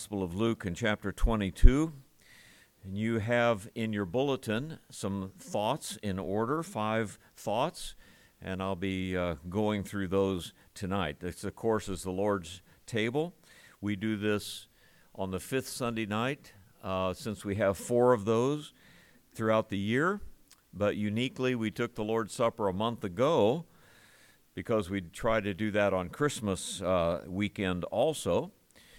Gospel of Luke in chapter 22, and you have in your bulletin some thoughts in order, 5 thoughts, and I'll be going through those tonight. This, of course, is the Lord's table. We do this on the 5th Sunday night, since we have 4 of those throughout the year, but uniquely we took the Lord's Supper a month ago because we try to do that on Christmas weekend also.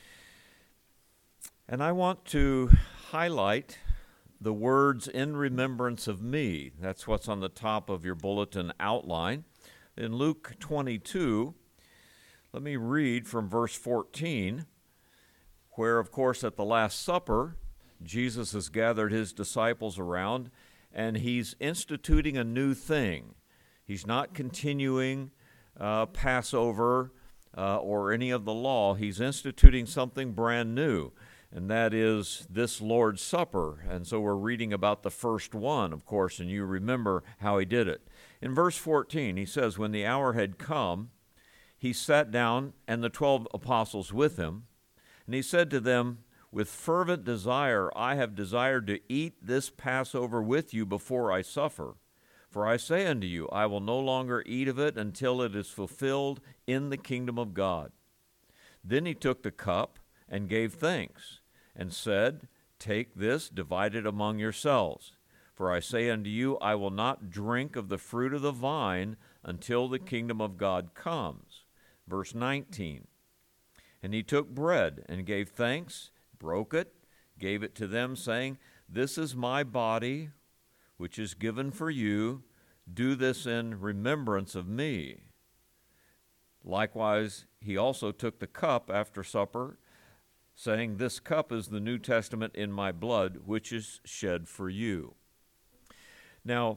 And I want to highlight the words "in remembrance of me." That's what's on the top of your bulletin outline. In Luke 22, let me read from verse 14, where, of course, at the Last Supper, Jesus has gathered his disciples around, and he's instituting a new thing. He's not continuing Passover or any of the law. He's instituting something brand new. And that is this Lord's Supper. And so we're reading about the first one, of course, and you remember how he did it. In verse 14, he says, "When the hour had come, he sat down, and the 12 apostles with him. And he said to them, 'With fervent desire I have desired to eat this Passover with you before I suffer. For I say unto you, I will no longer eat of it until it is fulfilled in the kingdom of God.' Then he took the cup and gave thanks, and said, 'Take this, divide it among yourselves. For I say unto you, I will not drink of the fruit of the vine until the kingdom of God comes.'" Verse 19, "And he took bread and gave thanks, broke it, gave it to them, saying, 'This is my body, which is given for you. Do this in remembrance of me.' Likewise, he also took the cup after supper, saying, 'This cup is the New Testament in my blood, which is shed for you.'" Now,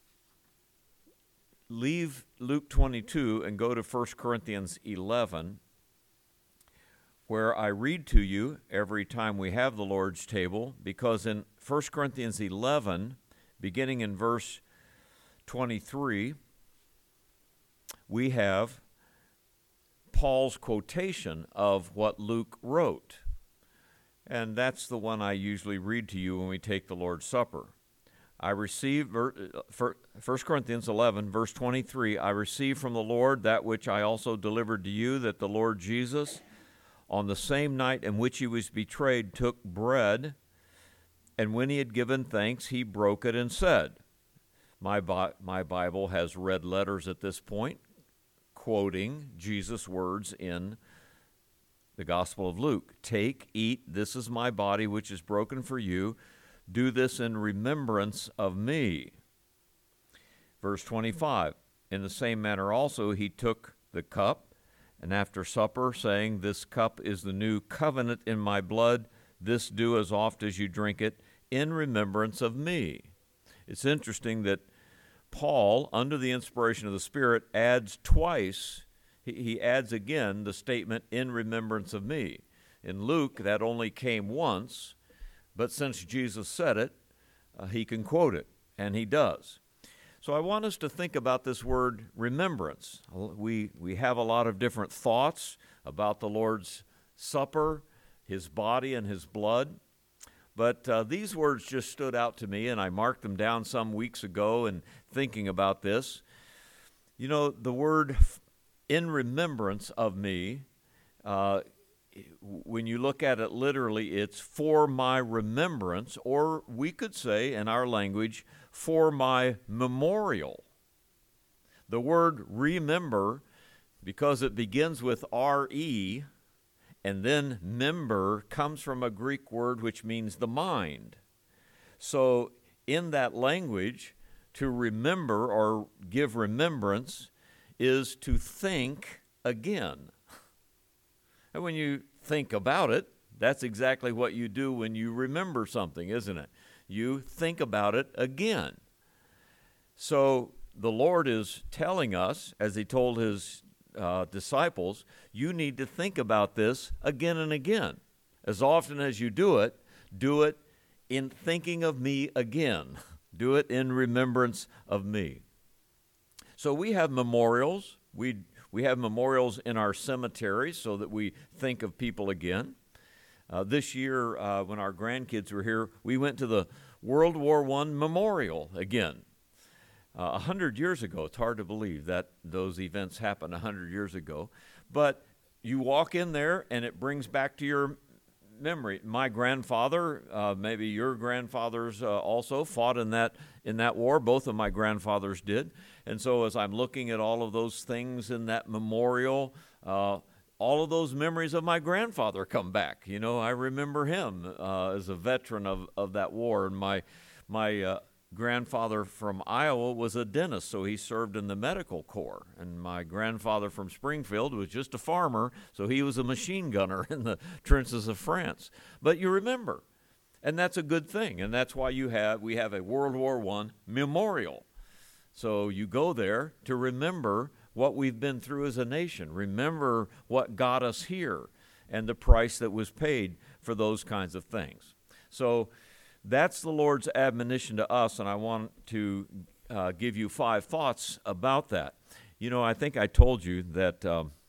leave Luke 22 and go to 1 Corinthians 11, where I read to you every time we have the Lord's table, because in 1 Corinthians 11, beginning in verse 23, we have Paul's quotation of what Luke wrote. And that's the one I usually read to you when we take the Lord's Supper. I received, 1 Corinthians 11, verse 23, "I received from the Lord that which I also delivered to you, that the Lord Jesus, on the same night in which he was betrayed, took bread, and when he had given thanks, he broke it and said," my Bible has red letters at this point, quoting Jesus' words in the Gospel of Luke, "Take, eat, this is my body which is broken for you. Do this in remembrance of me." Verse 25, "In the same manner also he took the cup, and after supper, saying, 'This cup is the new covenant in my blood. This do as oft as you drink it in remembrance of me.'" It's interesting that Paul, under the inspiration of the Spirit, adds twice. He adds again the statement, "in remembrance of me." In Luke, that only came once, but since Jesus said it, he can quote it, and he does. So I want us to think about this word remembrance. We have a lot of different thoughts about the Lord's Supper, his body and his blood, but these words just stood out to me, and I marked them down some weeks ago in thinking about this. You know, the word "in remembrance of me," when you look at it literally, it's "for my remembrance," or we could say in our language, "for my memorial." The word remember, because it begins with R-E, and then member comes from a Greek word which means the mind. So in that language, to remember or give remembrance is to think again. And when you think about it, that's exactly what you do when you remember something, isn't it? You think about it again. So the Lord is telling us, as he told his disciples, you need to think about this again and again. As often as you do it in thinking of me again. Do it in remembrance of me. So we have memorials. We have memorials in our cemeteries so that we think of people again. This year, when our grandkids were here, we went to the World War I Memorial again. 100 years ago. It's hard to believe that those events happened 100 years ago. But you walk in there, and it brings back to your memory. My grandfather, maybe your grandfathers also fought in that war. Both of my grandfathers did. And so as I'm looking at all of those things in that memorial, all of those memories of my grandfather come back. You know, I remember him as a veteran of that war. And my grandfather from Iowa was a dentist, so he served in the medical corps. And my grandfather from Springfield was just a farmer, so he was a machine gunner in the trenches of France. But you remember, and that's a good thing, and that's why we have a World War I memorial. So you go there to remember what we've been through as a nation, remember what got us here, and the price that was paid for those kinds of things. So that's the Lord's admonition to us, and I want to give you 5 thoughts about that. You know, I think I told you that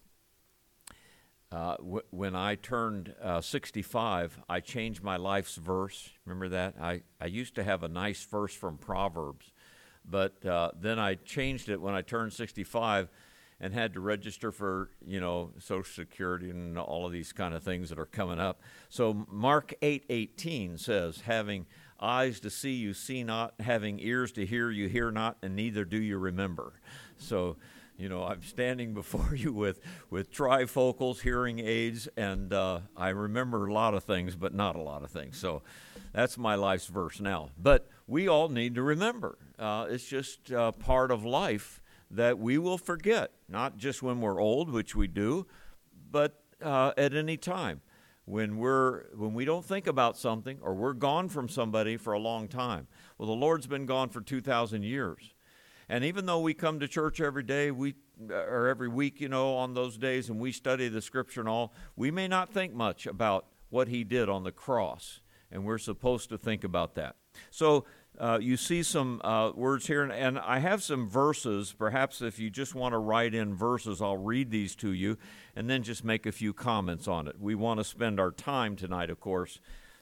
when I turned 65, I changed my life's verse. Remember that? I used to have a nice verse from Proverbs, but then I changed it when I turned 65 and had to register for, you know, Social Security and all of these kind of things that are coming up. So Mark 8:18 says, having eyes to see, you see not, having ears to hear, you hear not, and neither do you remember. So, you know, I'm standing before you with trifocals, hearing aids, and I remember a lot of things, but not a lot of things. So that's my life's verse now. But we all need to remember. It's just part of life that we will forget, not just when we're old, which we do, but at any time when we don't think about something or we're gone from somebody for a long time. Well, the Lord's been gone for 2,000 years. And even though we come to church every day, or every week, you know, on those days, and we study the Scripture and all, we may not think much about what He did on the cross, and we're supposed to think about that. So you see some words here, and I have some verses. Perhaps if you just want to write in verses, I'll read these to you, and then just make a few comments on it. We want to spend our time tonight, of course,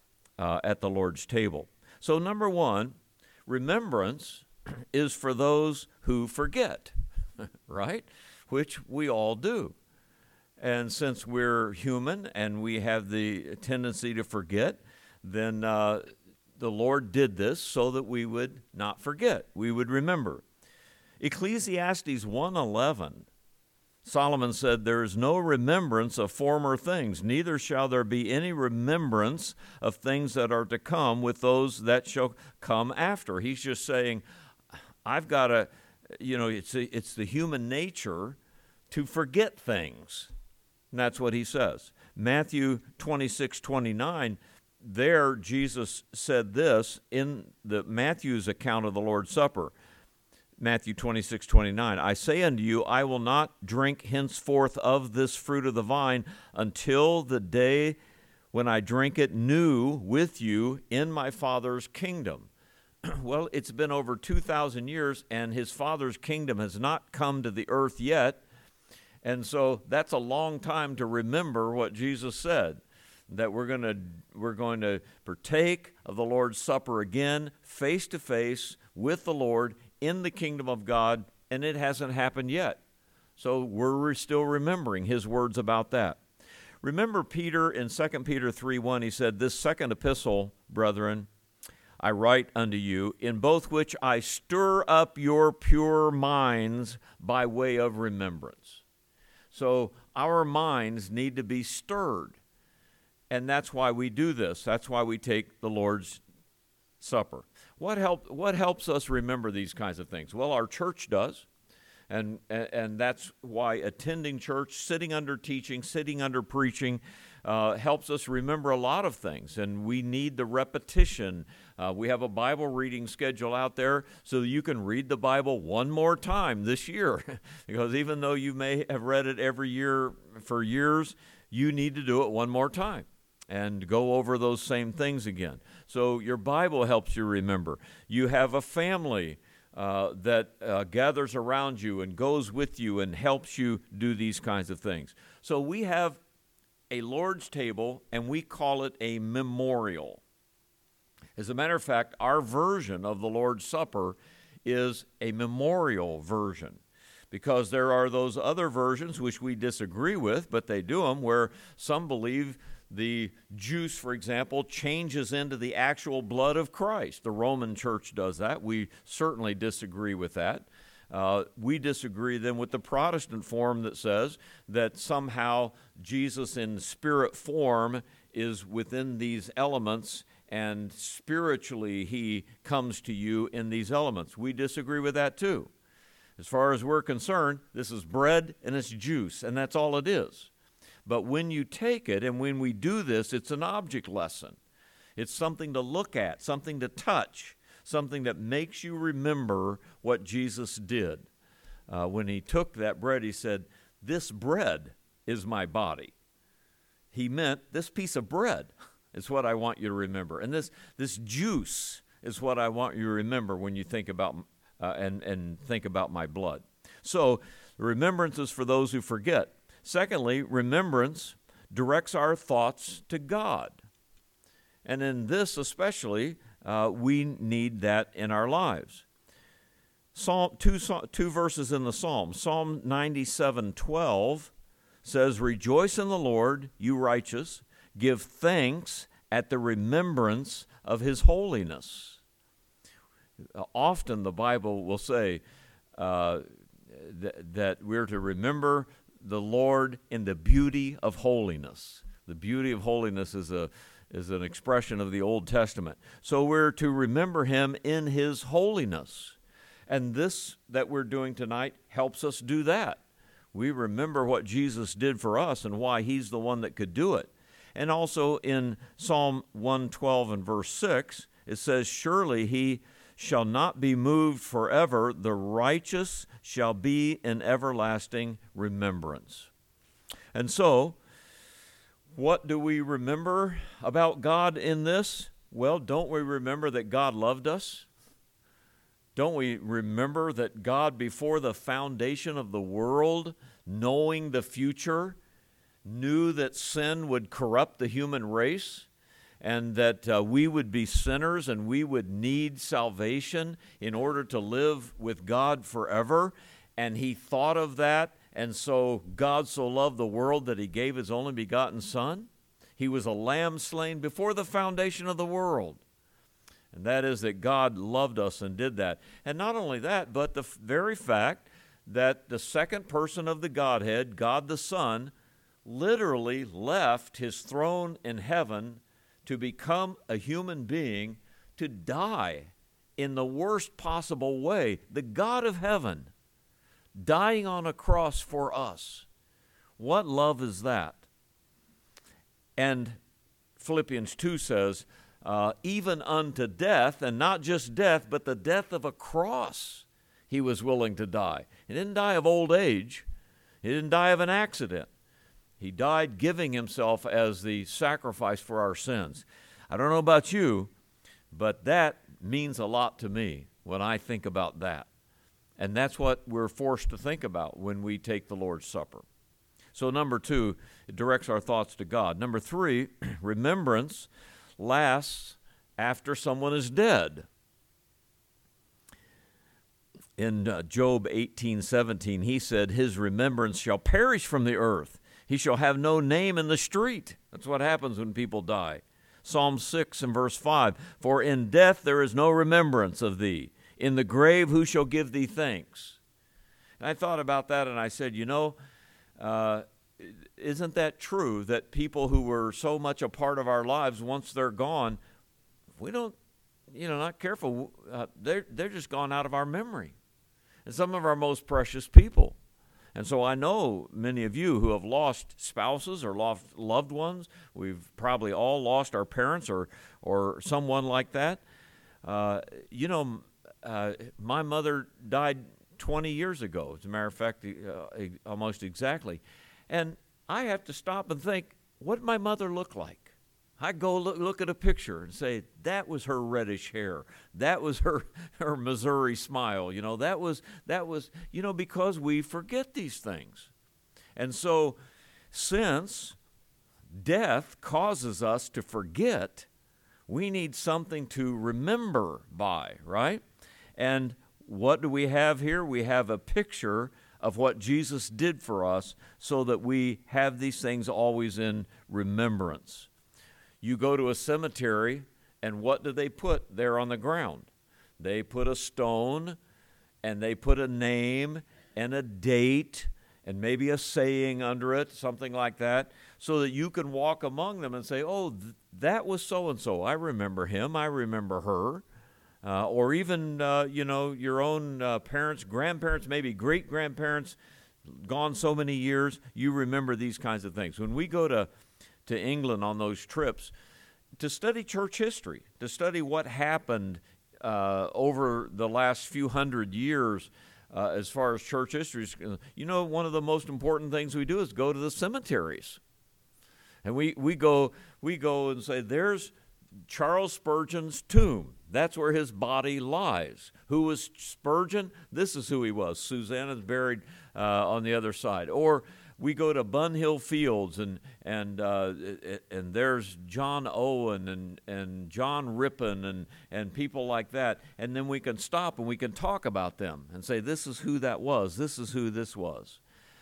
at the Lord's table. So number 1, remembrance is for those who forget, right? Which we all do. And since we're human and we have the tendency to forget, then the Lord did this so that we would not forget, we would remember. Ecclesiastes 1:11, Solomon said, there is no remembrance of former things, neither shall there be any remembrance of things that are to come with those that shall come after. He's just saying, I've got to, you know, it's the human nature to forget things. And that's what he says. Matthew 26:29, there Jesus said this in the Matthew's account of the Lord's Supper. Matthew 26:29, I say unto you, I will not drink henceforth of this fruit of the vine until the day when I drink it new with you in my Father's kingdom. Well, it's been over 2,000 years, and his Father's kingdom has not come to the earth yet. And so that's a long time to remember what Jesus said, that we're going to partake of the Lord's Supper again, face to face with the Lord in the kingdom of God, and it hasn't happened yet. So we're still remembering his words about that. Remember Peter in 2 Peter 3:1, he said, this second epistle, brethren, I write unto you, in both which I stir up your pure minds by way of remembrance. So our minds need to be stirred. And that's why we do this. That's why we take the Lord's Supper. What helps us remember these kinds of things? Well, our church does. And that's why attending church, sitting under teaching, sitting under preaching, helps us remember a lot of things, and we need the repetition. We have a Bible reading schedule out there so that you can read the Bible one more time this year, because even though you may have read it every year for years, you need to do it one more time and go over those same things again. So your Bible helps you remember. You have a family that gathers around you and goes with you and helps you do these kinds of things. So we have a Lord's table and we call it a memorial. As a matter of fact, our version of the Lord's Supper is a memorial version, because there are those other versions which we disagree with, but they do them, where some believe the juice, for example, changes into the actual blood of Christ. The Roman Church does that. We certainly disagree with that. We disagree then with the Protestant form that says that somehow Jesus in spirit form is within these elements and spiritually he comes to you in these elements. We disagree with that too. As far as we're concerned, this is bread and it's juice, and that's all it is. But when you take it and when we do this, it's an object lesson. It's something to look at, something to touch, something that makes you remember what Jesus did. When he took that bread, he said, "This bread is my body." He meant this piece of bread is what I want you to remember. And this juice is what I want you to remember when you think about and think about my blood. So remembrance is for those who forget. Secondly, remembrance directs our thoughts to God. And in this especially, we need that in our lives. Two verses in the Psalm. Psalm 97:12 says, "Rejoice in the Lord, you righteous. Give thanks at the remembrance of his holiness." Often the Bible will say that we're to remember the Lord in the beauty of holiness. The beauty of holiness is an expression of the Old Testament. So we're to remember him in his holiness. And this that we're doing tonight helps us do that. We remember what Jesus did for us and why he's the one that could do it. And also in Psalm 112 and verse 6, it says, "Surely he shall not be moved forever. The righteous shall be in everlasting remembrance." And so, what do we remember about God in this? Well, don't we remember that God loved us? Don't we remember that God, before the foundation of the world, knowing the future, knew that sin would corrupt the human race and that we would be sinners and we would need salvation in order to live with God forever? And he thought of that, and so God so loved the world that he gave his only begotten Son. He was a lamb slain before the foundation of the world. And that is that God loved us and did that. And not only that, but the very fact that the second person of the Godhead, God the Son, literally left his throne in heaven to become a human being, to die in the worst possible way. The God of heaven dying on a cross for us. What love is that? And Philippians 2 says, even unto death, and not just death, but the death of a cross, he was willing to die. He didn't die of old age. He didn't die of an accident. He died giving himself as the sacrifice for our sins. I don't know about you, but that means a lot to me when I think about that. And that's what we're forced to think about when we take the Lord's Supper. So number 2, it directs our thoughts to God. Number 3, remembrance lasts after someone is dead. In Job 18:17, he said, "His remembrance shall perish from the earth. He shall have no name in the street." That's what happens when people die. Psalm 6 and verse 5, "For in death there is no remembrance of thee. In the grave who shall give thee thanks?" And I thought about that and I said, isn't that true that people who were so much a part of our lives, once they're gone, if we don't, not careful, they're just gone out of our memory. And some of our most precious people. And so I know many of you who have lost spouses or lost loved ones. We've probably all lost our parents or someone like that. My mother died 20 years ago, as a matter of fact, almost exactly. And I have to stop and think, what did my mother look like? I go look at a picture and say, that was her reddish hair. That was her Missouri smile. That was because we forget these things. And so since death causes us to forget. We need something to remember by, right? And what do we have here? We have a picture of what Jesus did for us so that we have these things always in remembrance. You go to a cemetery, and what do they put there on the ground? They put a stone, and they put a name and a date and maybe a saying under it, something like that, so that you can walk among them and say, oh, that was so-and-so. I remember him. I remember her. Or even, your own parents, grandparents, maybe great-grandparents, gone so many years, you remember these kinds of things. When we go to England on those trips, to study church history, to study what happened over the last few hundred years as far as church history, one of the most important things we do is go to the cemeteries. And we go and say, there's Charles Spurgeon's tomb. That's where his body lies. Who was Spurgeon? This is who he was. Susanna's buried on the other side. Or we go to Bunhill Fields, and there's John Owen and John Rippon and people like that. And then we can stop and we can talk about them and say, this is who that was. This is who this was.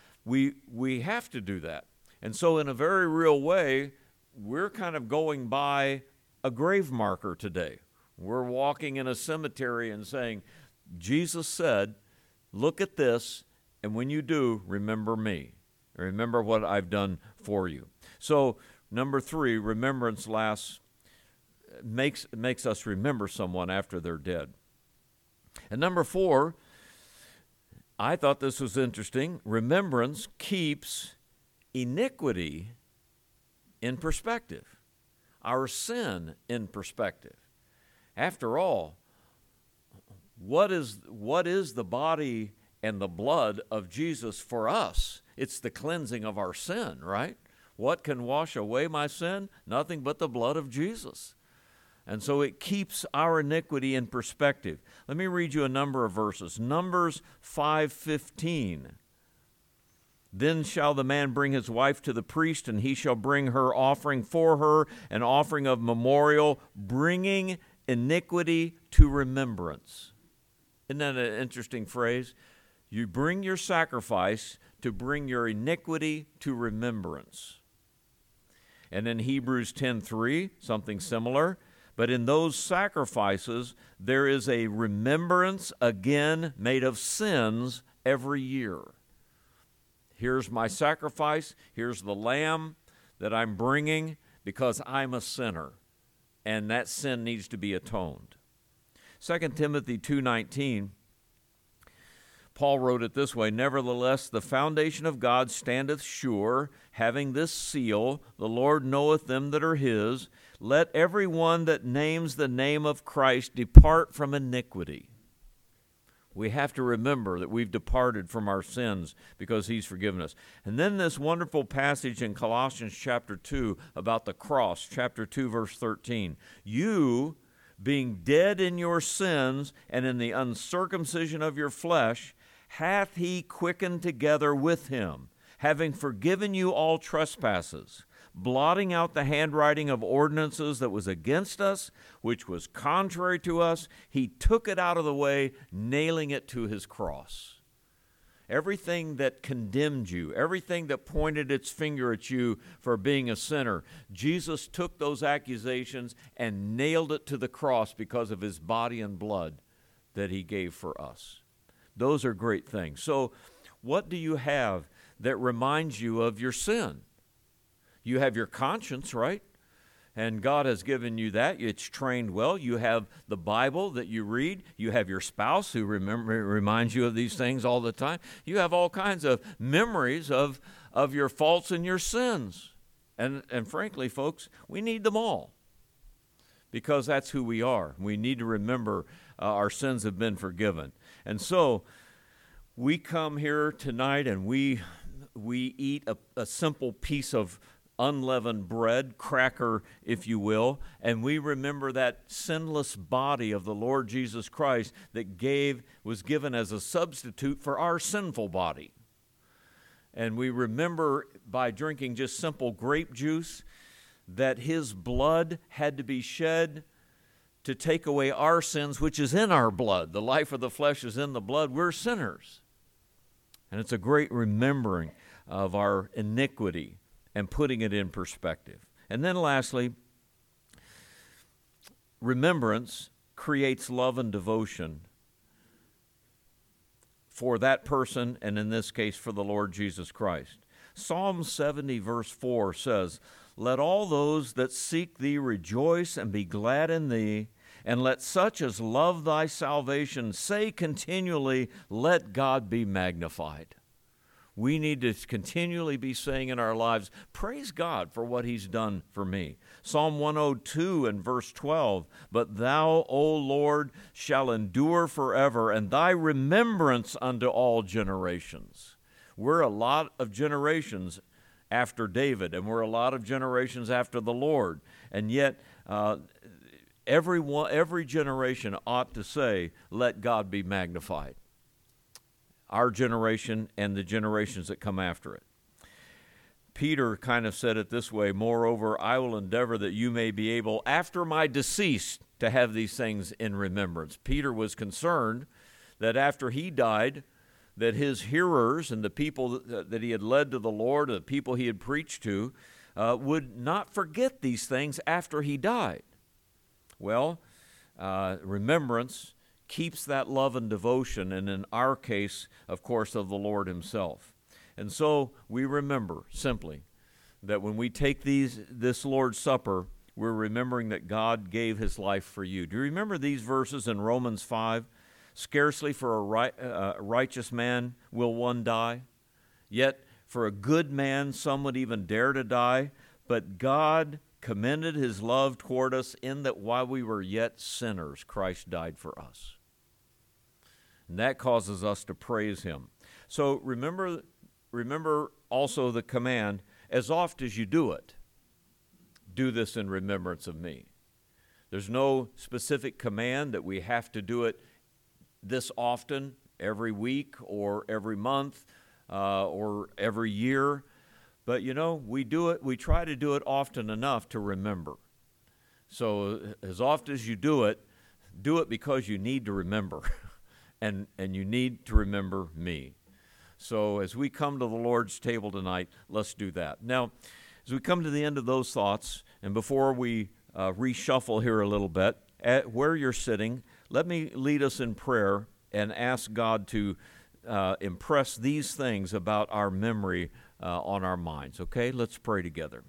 We have to do that. And so in a very real way, we're kind of going by a grave marker today. We're walking in a cemetery and saying, Jesus said, look at this, and when you do, remember me. Remember what I've done for you. So, number 3, remembrance makes us remember someone after they're dead. And number 4, I thought this was interesting. Remembrance keeps iniquity in perspective, our sin in perspective. After all, what is the body and the blood of Jesus for us? It's the cleansing of our sin, right? What can wash away my sin? Nothing but the blood of Jesus. And so it keeps our iniquity in perspective. Let me read you a number of verses. Numbers 5:15. Then shall the man bring his wife to the priest, and he shall bring her offering for her, an offering of memorial, bringing iniquity to remembrance. Isn't that an interesting phrase? You bring your sacrifice to bring your iniquity to remembrance. And in Hebrews 10:3, something similar. But in those sacrifices, there is a remembrance again made of sins every year. Here's my sacrifice. Here's the lamb that I'm bringing because I'm a sinner, and that sin needs to be atoned. 2 Timothy 2:19, Paul wrote it this way, nevertheless, the foundation of God standeth sure, having this seal, the Lord knoweth them that are his. Let every one that names the name of Christ depart from iniquity. We have to remember that we've departed from our sins because he's forgiven us. And then this wonderful passage in Colossians chapter 2 about the cross, chapter 2, verse 13. You, being dead in your sins and in the uncircumcision of your flesh, hath he quickened together with him, having forgiven you all trespasses, blotting out the handwriting of ordinances that was against us, which was contrary to us. He took it out of the way, nailing it to his cross. Everything that condemned you, everything that pointed its finger at you for being a sinner, Jesus took those accusations and nailed it to the cross because of his body and blood that he gave for us. Those are great things. So what do you have that reminds you of your sin? You have your conscience, right? And God has given you that. It's trained well. You have the Bible that you read. You have your spouse who reminds you of these things all the time. You have all kinds of memories of your faults and your sins. And frankly, folks, we need them all because that's who we are. We need to remember our sins have been forgiven. And so we come here tonight and we eat a simple piece of unleavened bread, cracker, if you will, and we remember that sinless body of the Lord Jesus Christ that was given as a substitute for our sinful body. And we remember by drinking just simple grape juice that his blood had to be shed to take away our sins, which is in our blood. The life of the flesh is in the blood. We're sinners. And it's a great remembering of our iniquity and putting it in perspective. And then lastly, remembrance creates love and devotion for that person, and in this case for the Lord Jesus Christ. Psalm 70 verse 4 says, "Let all those that seek thee rejoice and be glad in thee, and let such as love thy salvation say continually, let God be magnified." We need to continually be saying in our lives, praise God for what he's done for me. Psalm 102 and verse 12, "But thou, O Lord, shall endure forever, and thy remembrance unto all generations." We're a lot of generations after David, and we're a lot of generations after the Lord. And yet, every generation ought to say, let God be magnified. Our generation and the generations that come after it. Peter kind of said it this way, "Moreover, I will endeavor that you may be able, after my decease, to have these things in remembrance." Peter was concerned that after he died, that his hearers and the people that he had led to the Lord, the people he had preached to, would not forget these things after he died. Well, remembrance keeps that love and devotion, and in our case, of course, of the Lord himself. And so we remember simply that when we take this Lord's Supper, we're remembering that God gave his life for you. Do you remember these verses in Romans 5? "Scarcely for a righteous man will one die, yet for a good man some would even dare to die, but God commended his love toward us in that while we were yet sinners, Christ died for us." And that causes us to praise him. So remember also the command, as oft as you do it, do this in remembrance of me. There's no specific command that we have to do it this often, every week or every month or every year. But we do it, we try to do it often enough to remember. So as often as you do it because you need to remember. And you need to remember me. So as we come to the Lord's table tonight, let's do that. Now, as we come to the end of those thoughts, and before we reshuffle here a little bit, at where you're sitting, let me lead us in prayer and ask God to impress these things about our memory on our minds. Okay, let's pray together.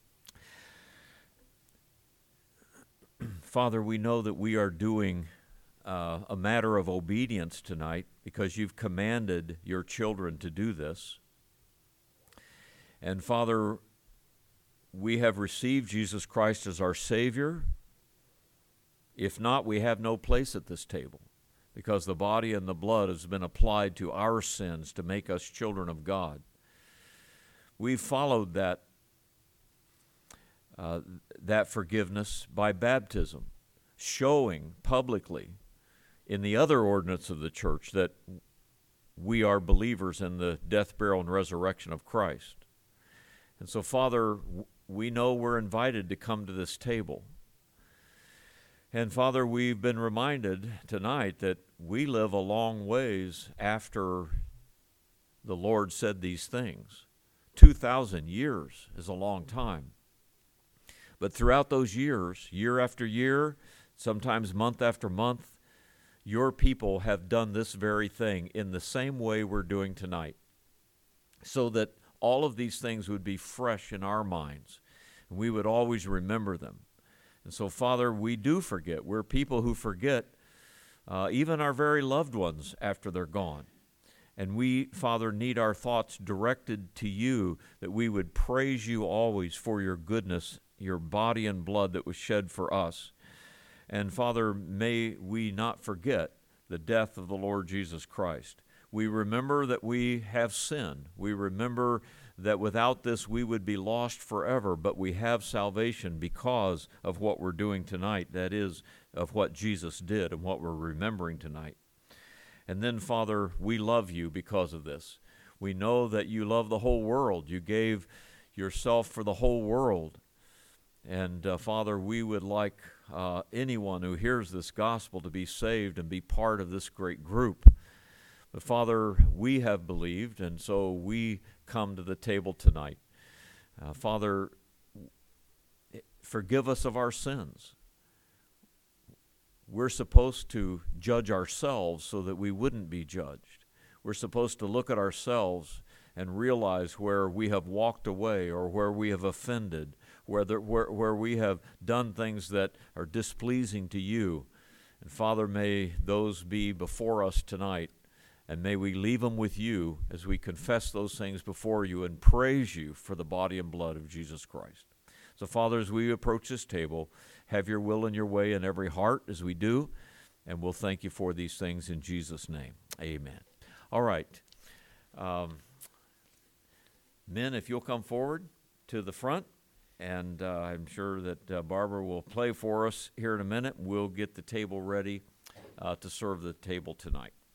Father, we know that we are doing a matter of obedience tonight because you've commanded your children to do this. And Father, we have received Jesus Christ as our Savior. If not, we have no place at this table because the body and the blood has been applied to our sins to make us children of God. We've followed that forgiveness by baptism, showing publicly in the other ordinance of the church that we are believers in the death, burial, and resurrection of Christ. And so, Father, we know we're invited to come to this table. And, Father, we've been reminded tonight that we live a long ways after the Lord said these things. 2,000 years is a long time. But throughout those years, year after year, sometimes month after month, your people have done this very thing in the same way we're doing tonight, so that all of these things would be fresh in our minds, and we would always remember them. And so, Father, we do forget. We're people who forget even our very loved ones after they're gone. And we, Father, need our thoughts directed to you, that we would praise you always for your goodness, your body and blood that was shed for us. And Father, may we not forget the death of the Lord Jesus Christ. We remember that we have sinned. We remember that without this we would be lost forever, but we have salvation because of what we're doing tonight, that is, of what Jesus did and what we're remembering tonight. And then, Father, we love you because of this. We know that you love the whole world. You gave yourself for the whole world. And Father, we would like anyone who hears this gospel to be saved and be part of this great group. But Father, we have believed, and so we come to the table tonight. Father, forgive us of our sins. We're supposed to judge ourselves so that we wouldn't be judged. We're supposed to look at ourselves and realize where we have walked away or where we have offended, where we have done things that are displeasing to you. And Father, may those be before us tonight, and may we leave them with you as we confess those things before you and praise you for the body and blood of Jesus Christ. So Father, as we approach this table, have your will and your way in every heart as we do, and we'll thank you for these things in Jesus' name. Amen. All right. Men, if you'll come forward to the front, and I'm sure that Barbara will play for us here in a minute. We'll get the table ready to serve the table tonight.